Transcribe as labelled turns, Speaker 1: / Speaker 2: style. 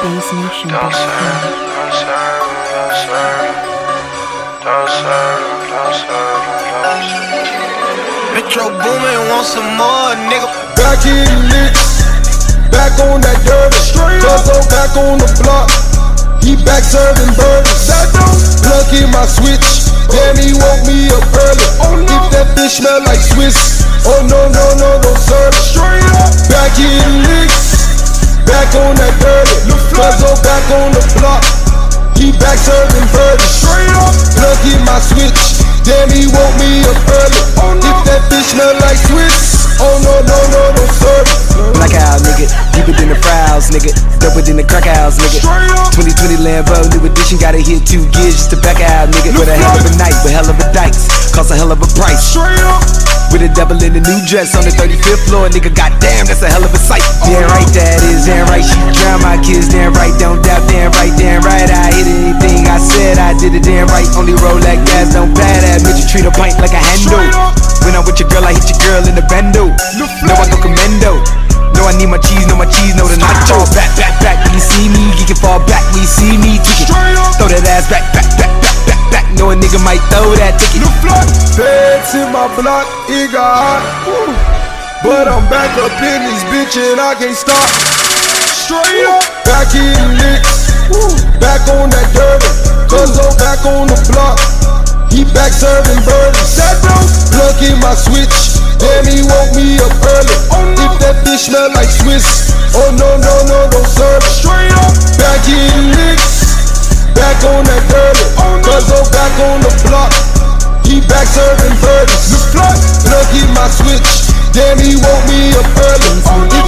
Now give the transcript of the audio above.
Speaker 1: Metro Boomin want some more, nigga.
Speaker 2: Back in licks, back on that dirty. Cuzzo back on the block, he back serving burgers. Plug in my switch, damn he woke me up early. If that bitch smell like Swiss, oh no, don't serve it. Back in licks, back on that dirty. Cuzzo back on the block, he back serving burgers. Plug in my switch, damn he woke me up early. If that bitch smell like Swiss, oh no, don't serve it.
Speaker 3: Blackout, nigga, deeper than the Frowns, nigga, doper than the crack house, nigga. 2020 Lambo, new edition, gotta hit 2 gears just to back out, nigga. With a hell of a night, with hell of a dice, cost a hell of a price. With a devil in a new dress on the 35th floor, nigga, goddamn, that's a hell of a sight. Damn right, that is, damn right, she drown my kids, damn right, don't doubt, damn right, I hit anything I said, I did it, damn right, only roll like gas, don't pad that, bitch, you treat a pint like a handle. When I'm with your girl, I hit your girl in the bando. No, I go commando. No, I need my cheese, no the nacho. Back, when you see me, you can fall back when you see me tweaking. Throw that ass back. No, a nigga might throw that ticket.
Speaker 2: Feds in my block, it got hot. But I'm back up in this bitch and I can't stop. Straight up, back in licks, back on that dirty. Cuzzo back on the block, he back serving burgers. Plug in my switch, damn he woke me up early. If that bitch smell like Swiss, oh no, don't serve it. Back in licks, back on that dirty. Cuzzo back on the block, he back serving burgers. Plug in my switch, damn he woke me up early.